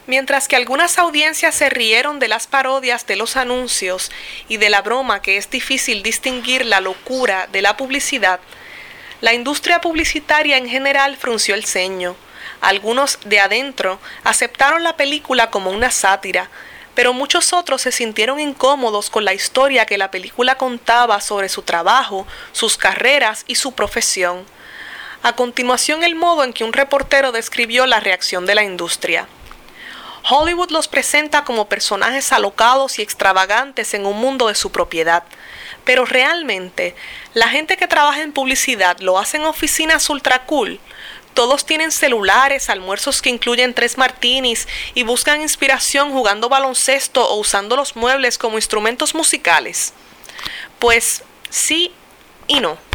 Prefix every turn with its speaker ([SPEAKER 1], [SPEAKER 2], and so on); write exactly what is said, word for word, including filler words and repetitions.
[SPEAKER 1] Mientras que algunas audiencias se rieron de las parodias de los anuncios y de la broma que es difícil distinguir la locura de la publicidad, la industria publicitaria en general frunció el ceño. Algunos de adentro aceptaron la película como una sátira, pero muchos otros se sintieron incómodos con la historia que la película contaba sobre su trabajo, sus carreras y su profesión. A continuación, el modo en que un reportero describió la reacción de la industria. Hollywood los presenta como personajes alocados y extravagantes en un mundo de su propiedad, pero realmente, la gente que trabaja en publicidad lo hace en oficinas ultra cool. Todos tienen celulares, almuerzos que incluyen tres martinis y buscan inspiración jugando baloncesto o usando los muebles como instrumentos musicales. Pues sí y no.